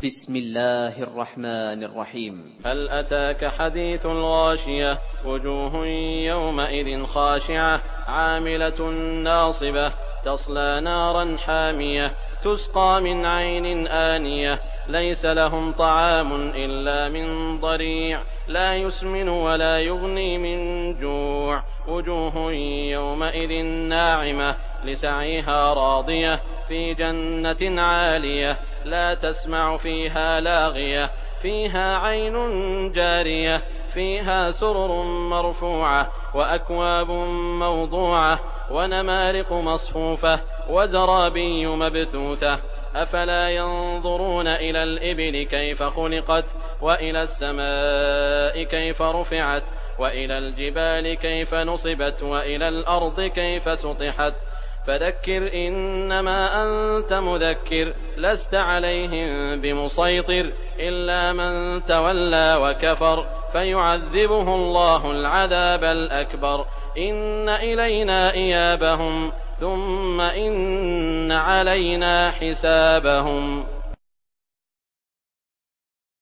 بسم الله الرحمن الرحيم. هل أتاك حديث الغاشية وجوه يومئذ خاشعة عاملة ناصبة تصلى نارا حامية تسقى من عين آنية ليس لهم طعام إلا من ضريع لا يسمن ولا يغني من جوع وجوه يومئذ ناعمة لسعيها راضية في جنة عالية لا تسمع فيها لاغية فيها عين جارية فيها سرر مرفوعة وأكواب موضوعة ونمارق مصفوفة وزرابي مبثوثة أفلا ينظرون إلى الإبل كيف خلقت وإلى السماء كيف رفعت وإلى الجبال كيف نصبت وإلى الأرض كيف سطحت فذكر إنما أنت مذكر لست عليهم بمسيطر إلا من تولى وكفر فيعذبه الله العذاب الأكبر إن إلينا إيابهم ثم إن علينا حسابهم.